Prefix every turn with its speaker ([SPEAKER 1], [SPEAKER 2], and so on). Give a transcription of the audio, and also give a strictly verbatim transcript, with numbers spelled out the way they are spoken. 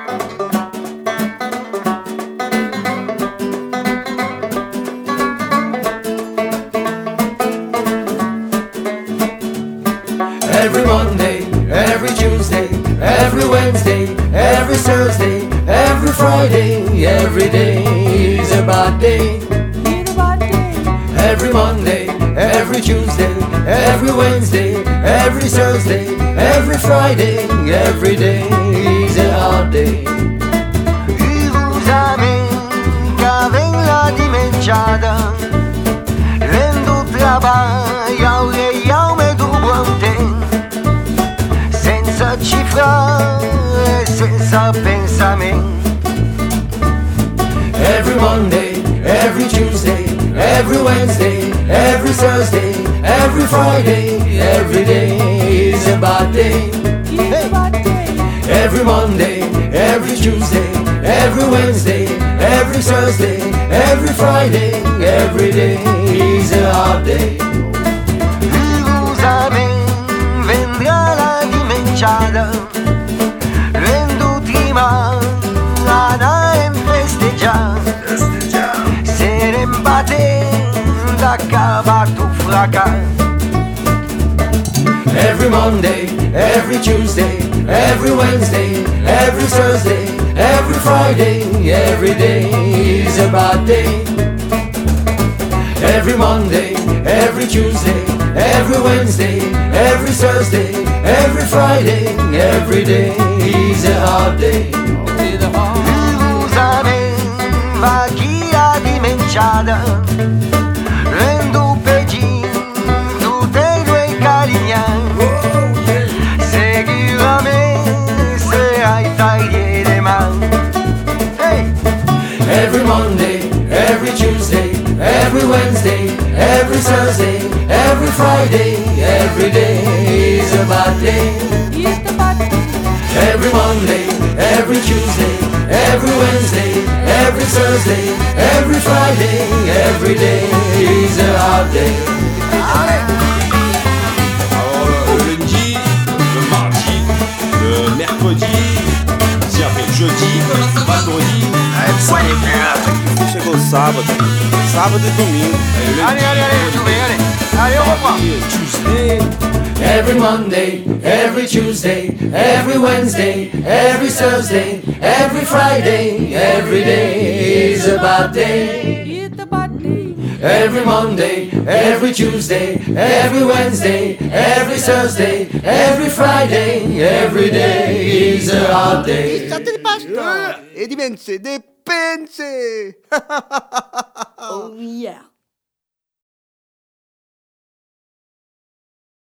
[SPEAKER 1] Every Monday, every Tuesday, every Wednesday, every Thursday, every Friday, every day is a bad day. Every Monday, every Tuesday, every Wednesday, every Thursday, every Friday, every day is a hard day.
[SPEAKER 2] Y usame qu'avec la dimensiada rendo trabalho e io me dublante senza cifra e senza pensamento.
[SPEAKER 1] Every Monday, every Tuesday, every Wednesday, every Thursday, every Friday, every day is a bad day. Every Monday, every Tuesday, every Wednesday, every Thursday, every Friday, every day is a hard day.
[SPEAKER 2] Scusami, vendrà la dimensiada rendo prima la in festeggiare se ne imbate da cavato fracà.
[SPEAKER 1] Every Monday, every Tuesday, every Wednesday, every Thursday, every Friday, every day is a bad day. Every Monday, every Tuesday, every Wednesday, every Thursday, every Friday, every day is a hard day.
[SPEAKER 2] Scusami, ma chi ha dimenticato rendo peggio tutte i tuoi carignani. Seguirami se hai taglie le mani. Hey!
[SPEAKER 1] Every Monday, every Tuesday, every Wednesday, every Thursday, every Friday, every day is a bad day. Every Monday, every Tuesday, every Wednesday, every Thursday, every Friday, every day is a hard day.
[SPEAKER 3] Alors le lundi, le mardi, le mercredi, si après le jeudi, le vendredi, chegou o sábado, sábado e domingo. Aí o
[SPEAKER 2] Allez, allez, allez, tu vais, allez. Allez, on reprend.
[SPEAKER 3] Tuesday.
[SPEAKER 1] Every Monday, every Tuesday, every Wednesday, every Thursday, every Friday, every day is a bad day. Every Monday, every Tuesday, every Wednesday, every Thursday, every Friday, every day is a hard day.
[SPEAKER 4] E dimense, de pense!